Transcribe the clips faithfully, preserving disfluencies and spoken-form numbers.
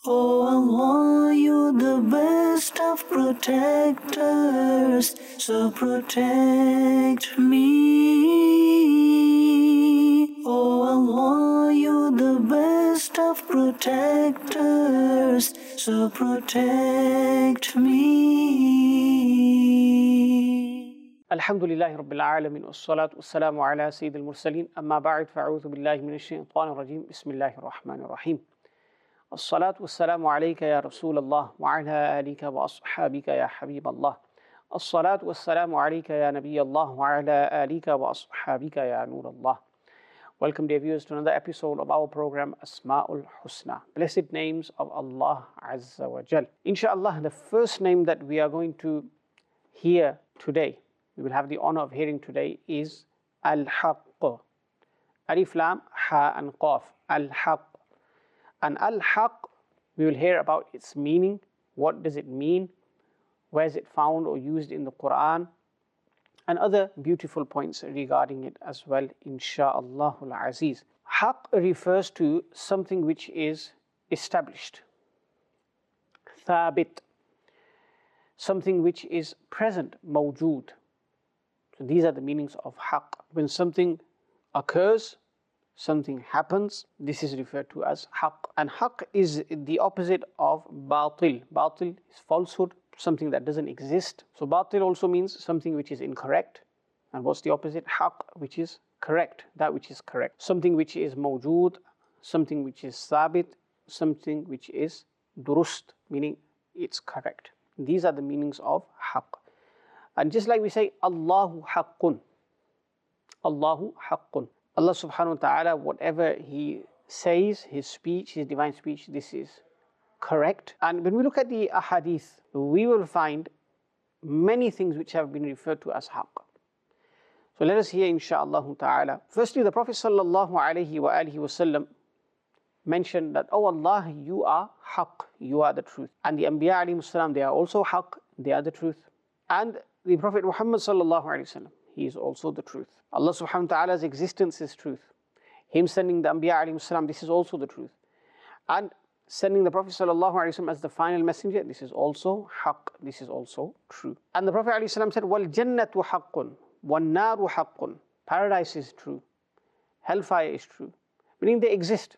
Oh Allah, you're the best of protectors, so protect me. Oh Allah, you're the best of protectors, so protect me. Alhamdulillahi Rabbil Alameen, wassalatu wassalamu ala Sayyidil Mursaleen, amma ba'd, fa'udhu billahi minash shaitanir rajim, bismillahir rahmanir rahim. الصلاة والسلام عليك يا رسول الله وعلى آلك وأصحابك يا حبيب الله. الصلاة والسلام عليك يا نبي الله وعلى آلك وأصحابك يا نور الله. Welcome dear viewers to another episode of our program Asma'ul Husna, Blessed Names of Allah Azza wa Jal. Inshallah, the first name that we are going to hear today, we will have the honor of hearing today, is Al-Haqq. Alif Lam Ha and Qaf. Al-Haqq. And Al-Haqq, we will hear about its meaning. What does it mean? Where is it found or used in the Quran? And other beautiful points regarding it as well, insha'Allahul Aziz. Haqq refers to something which is established, thabit, something which is present, mawjood. So these are the meanings of Haqq. When something occurs, something happens, this is referred to as Haqq. And Haqq is the opposite of Batil. Batil is falsehood, something that doesn't exist. So Batil also means something which is incorrect. And what's the opposite? Haqq, which is correct, that which is correct. Something which is mawjood, something which is thabit, something which is durust, meaning it's correct. These are the meanings of Haqq. And just like we say, Allahu Haqqun. Allahu Haqqun. Allah subhanahu wa ta'ala, whatever He says, His speech, His divine speech, this is correct. And when we look at the ahadith, we will find many things which have been referred to as haqq. So let us hear insha'Allah ta'ala. Firstly, the Prophet sallallahu alayhi wa alihi wa sallam mentioned that, oh Allah, you are haqq, you are the truth. And the Anbiya alayhi salam, they are also haqq, they are the truth. And the Prophet Muhammad sallallahu alayhi wa sallam, he is also the truth. Allah subhanahu wa ta'ala's existence is truth. Him sending the Anbiya alayhi salam, this is also the truth. And sending the Prophet sallallahu alayhi wa sallam as the final messenger, this is also haqq, this is also true. And the Prophet alayhi salam said, wal jannatu haqqun, wan naru haqqun. Paradise is true, hellfire is true, meaning they exist.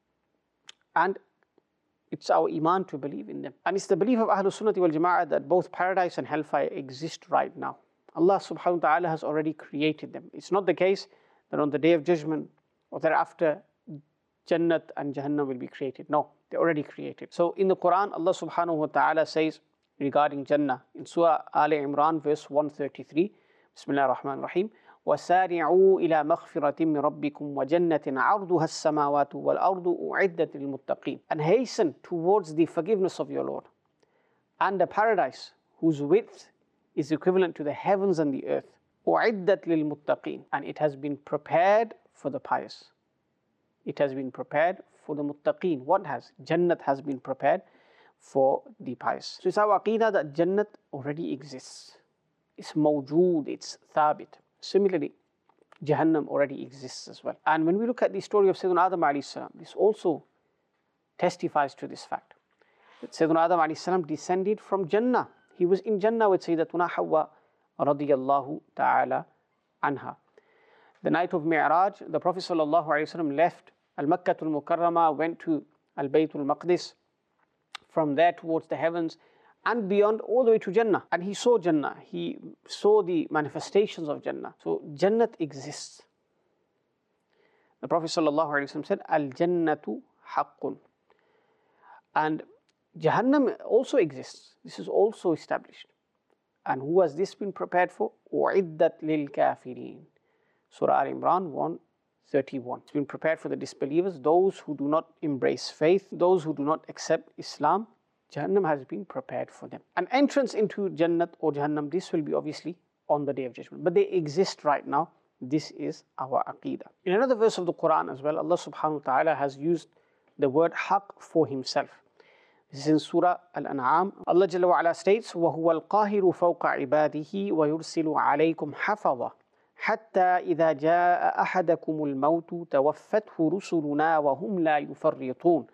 And it's our iman to believe in them. And it's the belief of Ahlul Sunnati wal Jama'ah that both paradise and hellfire exist right now. Allah subhanahu wa ta'ala has already created them. It's not the case that on the day of judgment or thereafter Jannat and Jahannam will be created. No, they're already created. So in the Quran, Allah subhanahu wa ta'ala says regarding Jannah in Surah Al Imran verse one thirty-three, Bismillah ar-Rahman ar-Rahim, وَسَارِعُوا إِلَى مَغْفِرَةٍ مِّن رَبِّكُمْ وَجَنَّةٍ عَرْضُهَا السَّمَاوَاتُ وَالْأَرْضُ أُعِدَّتْ لِلْمُتَّقِينَ. And hasten towards the forgiveness of your Lord and a paradise whose width is equivalent to the heavens and the earth. أُعِدَّتْ لِلْمُتَّقِينَ. And it has been prepared for the pious. It has been prepared for the muttaqeen. What has? Jannat has been prepared for the pious. So it's our aqeedah that Jannat already exists. It's mawjood, it's thabit. Similarly, Jahannam already exists as well. And when we look at the story of Sayyidina Adam alayhi salam, this also testifies to this fact. That Sayyidina Adam alayhi salam descended from Jannah. He was in Jannah with Sayyidatuna Hawwa radiyallahu ta'ala anha. The night of Mi'raj, the Prophet sallallahu alayhi wa sallam left Al-Makkatul Mukarramah, went to Al-Baytul Maqdis, from there towards the heavens and beyond all the way to Jannah. And he saw Jannah, he saw the manifestations of Jannah. So Jannat exists. The Prophet sallallahu alayhi wa sallam said, Al-Jannatu haqqun. And Jahannam also exists. This is also established. And who has this been prepared for? أُعِدَّتْ لِلْكَافِرِينَ. Surah Al Imran one thirty-one. It's been prepared for the disbelievers, those who do not embrace faith, those who do not accept Islam. Jahannam has been prepared for them. An entrance into Jannat or Jahannam, this will be obviously on the Day of Judgment. But they exist right now. This is our aqeedah. In another verse of the Quran as well, Allah subhanahu wa ta'ala has used the word haqq for Himself. This is in Surah Al-An'am. Allah Jalla wa Ala states, وَهُوَ الْقَاهِرُ فَوْقَ عِبَادِهِ وَيُرْسِلُ عَلَيْكُمْ حَفَظًا حَتَّى إِذَا جَاءَ أَحَدَكُمُ الْمَوْتُ تَوَفَّتْهُ رُسُلُنَا وَهُمْ لَا يُفَرِّطُونَ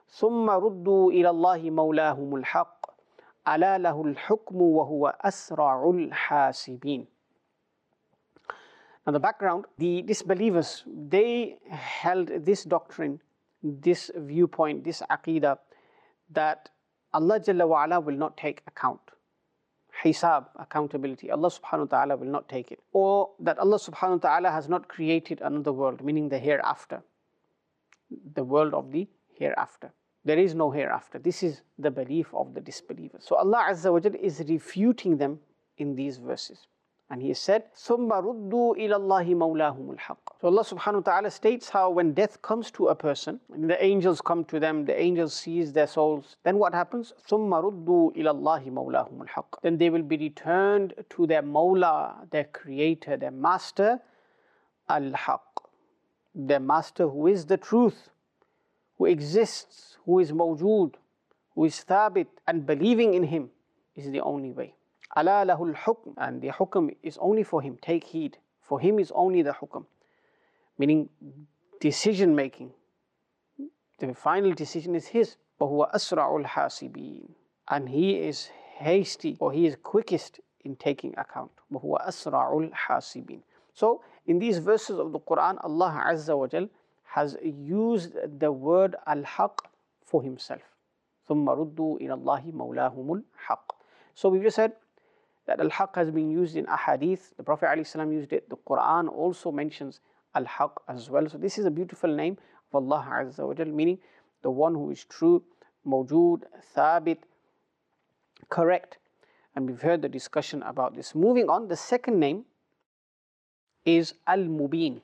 ثم ردوا إلى الله مولاهم الحق ألا له الحكم وهو أسرع الحاسبين. Now the background, the disbelievers, they held this doctrine, this viewpoint, this aqidah, that Allah Jalla wa Ala will not take account. Hisab, accountability, Allah subhanahu wa ta'ala will not take it. Or that Allah subhanahu wa ta'ala has not created another world, meaning the hereafter, the world of the hereafter. There is no hereafter. This is the belief of the disbelievers. So Allah Azza wa Jal is refuting them in these verses. And He said, ثُمَّ رُدُّوا إِلَى اللَّهِ مَوْلَاهُمُ الْحَقِّ. So Allah subhanahu wa ta'ala states how when death comes to a person, and the angels come to them, the angels seize their souls, then what happens? ثُمَّ رُدُّوا إِلَى اللَّهِ مَوْلَاهُمُ الْحَقِّ. Then they will be returned to their Mawla, their Creator, their Master, Al-Haqq. Their Master who is the truth, who exists, who is mawjood, who is thabit, and believing in Him is the only way. Ala lahul hukm, and the hukm is only for Him. Take heed. For Him is only the hukm, meaning decision making. The final decision is His. وَهُوَ أَسْرَعُ الْحَاسِبِينَ. And He is hasty, or He is quickest in taking account. وَهُوَ أَسْرَعُ الْحَاسِبِينَ. So in these verses of the Quran, Allah Azza wa Jal has used the word al-haq for Himself. ثُمَّ رُدُّوا إِلَى اللَّهِ مَوْلَاهُمُ الْحَقِّ. So we just said that al-haq has been used in ahadith. The Prophet ﷺ used it. The Quran also mentions al-haq as well. So this is a beautiful name of Allah Azza wa Jal, meaning the one who is true, mawjood, thabit, correct. And we've heard the discussion about this. Moving on, the second name is al-mubin.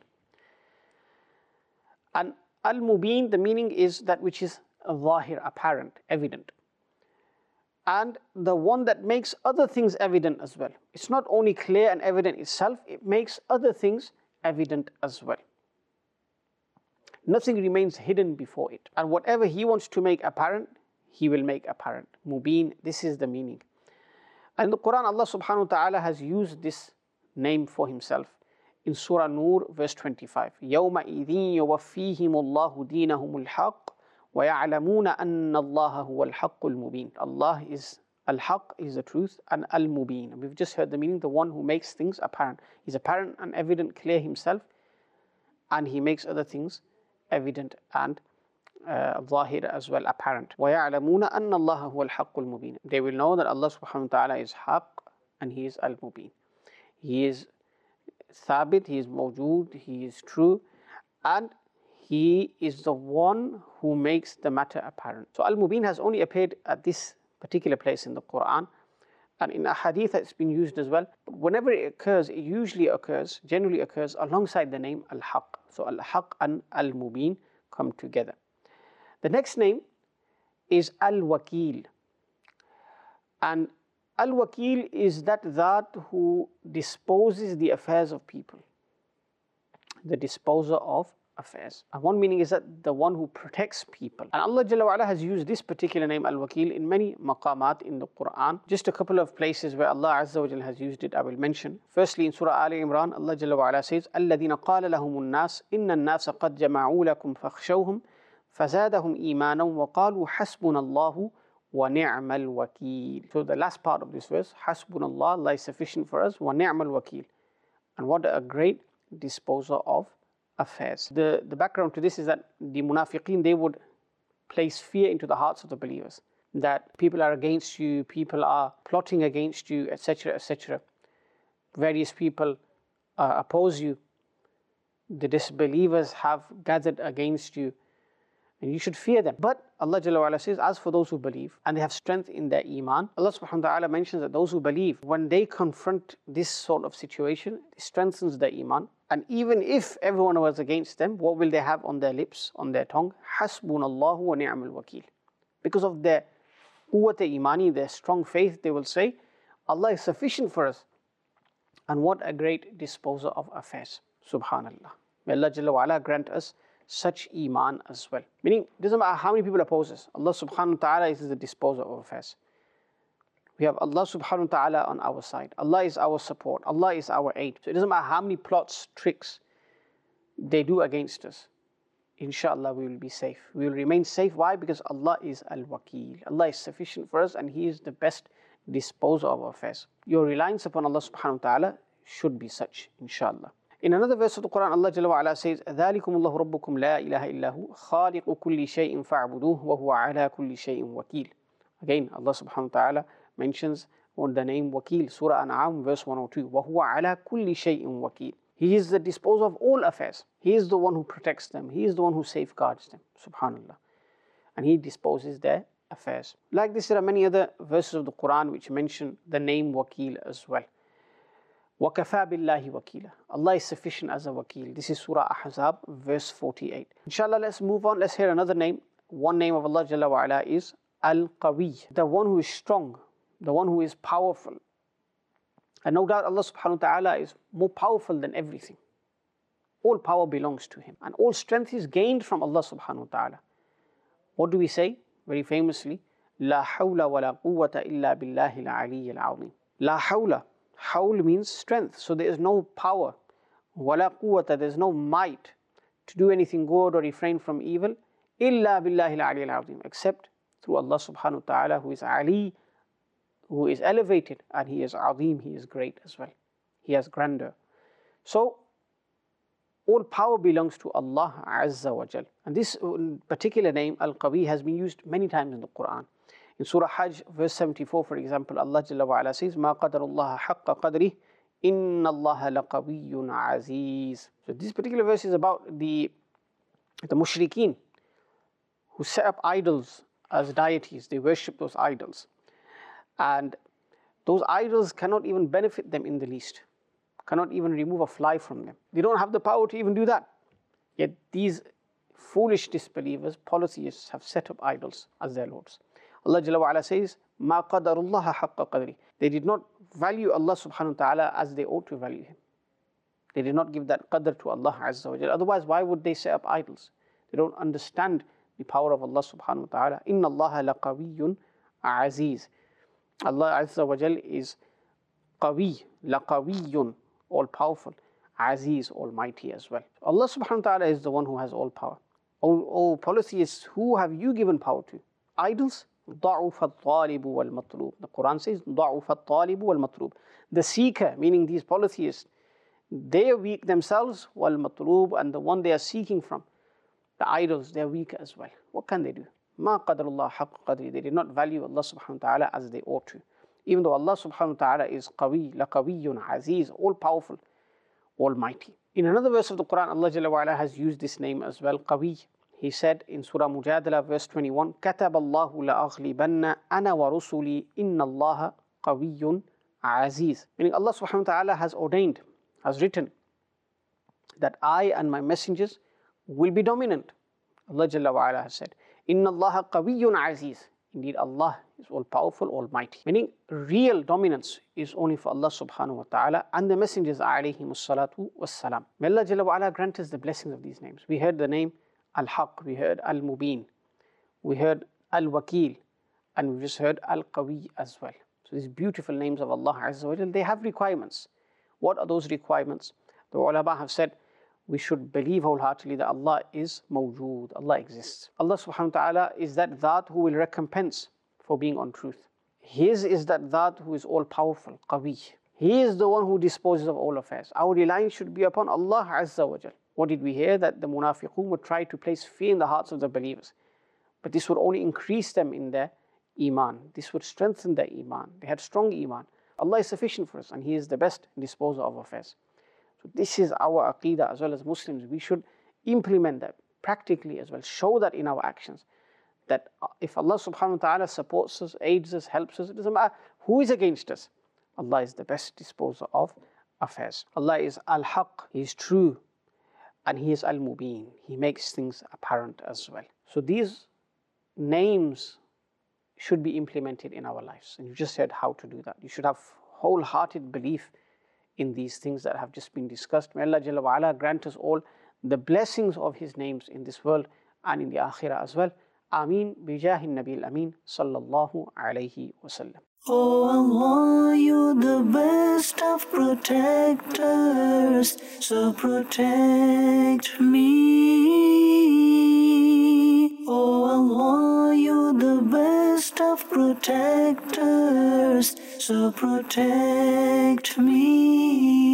And al-mubin, the meaning is that which is zahir, apparent, evident. And the one that makes other things evident as well. It's not only clear and evident itself, it makes other things evident as well. Nothing remains hidden before it. And whatever He wants to make apparent, He will make apparent. Mubin, this is the meaning. And in the Quran, Allah subhanahu wa ta'ala has used this name for Himself. In Surah Nur, verse twenty-five. يَوْمَئِذٍ يُوَفِّيهِمُ اللَّهُ دِينَهُمُ الْحَقِّ وَيَعْلَمُونَ أَنَّ اللَّهَ هُوَ الْحَقُّ الْمُبِينَ. Allah is al-haq, is the truth, and al-mubin. We've just heard the meaning, the one who makes things apparent. He's apparent and evident, clear Himself, and He makes other things evident and uh, zahir as well, apparent. وَيَعْلَمُونَ أَنَّ اللَّهَ هُوَ الْحَقُّ الْمُبِينَ. They will know that Allah subhanahu wa ta'ala is haq and He is al-mubin. He is thabit, He is mawjood, He is true, and He is the one who makes the matter apparent. So al-mubin has only appeared at this particular place in the Quran, and in a hadith it's been used as well. Whenever it occurs, it usually occurs, generally occurs alongside the name al-haq. So al-haq and al-mubin come together. The next name is al-wakil. And al-wakil is that that who disposes the affairs of people, the disposer of affairs. And one meaning is that the one who protects people. And Allah Jalla wa Ala has used this particular name al-wakil in many maqamat in the Quran. Just a couple of places where Allah Azza wa Jalla has used it I will mention. Firstly in Surah Ali Imran, Allah Jalla wa Ala says, الَّذِينَ قَالَ لَهُمُ النَّاسِ إِنَّ النَّاسَ قَدْ جَمَعُوا لَكُمْ فَاخْشَوْهُمْ فَزَادَهُمْ إِيمَانًا وَقَالُوا حَسْبُنَا اللَّهُ وَنِعْمَ الْوَكِيلُ. So the last part of this verse, حَسْبُنَا اللَّهُ, Allah is sufficient for us, وَنِعْمَ الْوَكِيلُ. And what a great disposer of affairs. The, the background to this is that the munafiqeen, they would place fear into the hearts of the believers, that people are against you, people are plotting against you, et cetera, et cetera. Various people uh, oppose you. The disbelievers have gathered against you, and you should fear them. But Allah Jalla wa Ala says, as for those who believe and they have strength in their iman, Allah subhanahu wa ta'ala mentions that those who believe, when they confront this sort of situation, it strengthens their iman. And even if everyone was against them, what will they have on their lips, on their tongue? Hasbunallahu wa ni'mal wakil. Because of their quwwat imani, their strong faith, they will say, Allah is sufficient for us. And what a great disposer of affairs. Subhanallah. May Allah Jalla wa Ala grant us such iman as well. Meaning, it doesn't matter how many people oppose us. Allah subhanahu wa ta'ala is the disposer of affairs. We have Allah subhanahu wa ta'ala on our side. Allah is our support. Allah is our aid. So it doesn't matter how many plots, tricks they do against us. inshallah we will be safe. We will remain safe. Why? Because Allah is Al-Wakil. Allah is sufficient for us and He is the best disposer of our affairs. Your reliance upon Allah subhanahu wa ta'ala should be such, inshallah. In another verse of the Quran, Allah Jalla wa Ala says, ذَلِكُمُ اللَّهُ رَبُّكُمْ لَا إِلَهَ إِلَّا هُ خَالِقُ كُلِّ شَيْءٍ فَاعْبُدُوهُ وَهُوَ عَلَى كُلِّ شَيْءٍ وَكِيلٌ. Again, Allah subhanahu wa ta'ala mentions on the name Wakil, Surah An'am, verse one oh two. وَهُوَ عَلَى كُلِّ شَيْءٍ وَكِيلٌ. He is the disposer of all affairs. He is the one who protects them. He is the one who safeguards them. Subhanallah. And He disposes their affairs. Like this, there are many other verses of the Quran which mention the name Wakil as well. وَكَفَى بِاللَّهِ وَكِيلًا. Allah is sufficient as a wakil. This is Surah Ahzab, verse forty-eight. Inshallah, let's move on. Let's hear another name. One name of Allah Jalla wa Ala is Al-Qawi, the one who is strong, the one who is powerful. And no doubt Allah subhanahu wa ta'ala is more powerful than everything. All power belongs to Him. And all strength is gained from Allah subhanahu wa ta'ala. What do we say? Very famously, La hawla wa la quwwata illa billahi al-aliyyil azim. La hawla. Hawl means strength. So there is no power. Wa la quwwata. There is no might to do anything good or refrain from evil. Illa billahi al-aliyyil azim. Except through Allah subhanahu wa ta'ala, who is Ali, who is elevated, and He is Azim, He is great as well. He has grandeur. So, all power belongs to Allah Azza wa Jal. And this particular name, Al-Qawi, has been used many times in the Quran. In Surah Hajj, verse seventy-four, for example, Allah Jalla wa Ala says, مَا قَدَرُ اللَّهَ حَقَّ قَدْرِهِ إِنَّ اللَّهَ لَقَوِيٌّ عَزِيزٌ. So this particular verse is about the, the mushrikeen who set up idols as deities. They worship those idols. And those idols cannot even benefit them in the least, cannot even remove a fly from them. They don't have the power to even do that. Yet these foolish disbelievers, polytheists, have set up idols as their lords. Allah Jalla wa Ala says, مَا قَدَرُ اللَّهَ حَقَّ قَدْرِهِ. They did not value Allah subhanahu wa ta'ala as they ought to value Him. They did not give that qadr to Allah Azza wa Jalla. Otherwise, why would they set up idols? They don't understand the power of Allah subhanahu wa ta'ala. إِنَّ اللَّهَ لَقَوِيٌّ عَزِيزٌ. Allah Azza wa Jal is Qawi, Laqawiyyun, all powerful, Aziz, almighty as well. Allah subhanahu wa ta'ala is the one who has all power. O, o polytheists, who have you given power to? Idols? ضَعُفَ الطَّالِبُ وَالْمَطْلُوبُ. The Quran says, ضَعُفَ الطَّالِبُ وَالْمَطْلُوبُ. The seeker, meaning these polytheists, they are weak themselves, وَالْمَطْلُوبُ, and the one they are seeking from, the idols, they are weak as well. What can they do? مَا قَدَرُ اللَّهَ حَقَّ قَدْرِهِ. They did not value Allah subhanahu wa ta'ala as they ought to. Even though Allah subhanahu wa ta'ala is Qawi, Laqawiyyun, Aziz, all powerful, almighty. In another verse of the Quran, Allah Jalla wa Ala has used this name as well, Qawi. He said in Surah Mujadala, verse twenty-one, كَتَبَ اللَّهُ لَأَغْلِبَنَّ أَنَا وَرُسُلِي إِنَّ اللَّهَ قَوِيٌّ عَزِيزٌ. Meaning Allah subhanahu wa ta'ala has ordained, has written, that I and my messengers will be dominant. Allah Jalla wa Ala has said, Inna Allah qawiyyun aziz. Indeed, Allah is all powerful, almighty. Meaning, real dominance is only for Allah subhanahu wa ta'ala and the messengers alayhimus salatu wassalam. May Allah Jalla wa Ala grant us the blessings of these names. We heard the name Al-Haq, we heard Al-Mubin, we heard Al-Wakil, and we just heard Al-Qawi as well. So these beautiful names of Allah Azza wa Jalla, they have requirements. What are those requirements? The ulama have said, we should believe wholeheartedly that Allah is mawjood, Allah exists. Allah subhanahu wa ta'ala is that Dhat who will recompense for being on truth. His is that Dhat who is all powerful, Qawi. He is the one who disposes of all affairs. Our reliance should be upon Allah Azza wa Jal. What did we hear? That the munafiqun would try to place fear in the hearts of the believers. But this would only increase them in their iman. This would strengthen their iman. They had strong iman. Allah is sufficient for us and He is the best disposer of affairs. This is our aqeedah as well as Muslims. We should implement that practically as well. Show that in our actions. That if Allah subhanahu wa ta'ala supports us, aids us, helps us, it doesn't matter who is against us. Allah is the best disposer of affairs. Allah is Al-Haq, He is true. And He is Al-Mubin. He makes things apparent as well. So these names should be implemented in our lives. And you just said how to do that. You should have wholehearted belief in these things that have just been discussed. May Allah Jalla wa Ala grant us all the blessings of His names in this world and in the Akhirah as well. Ameen bijahi Nabi al-Amin sallallahu alayhi wasallam. Oh Allah, you the best of protectors, so protect me. Oh Allah, you the best of protectors, so protect me.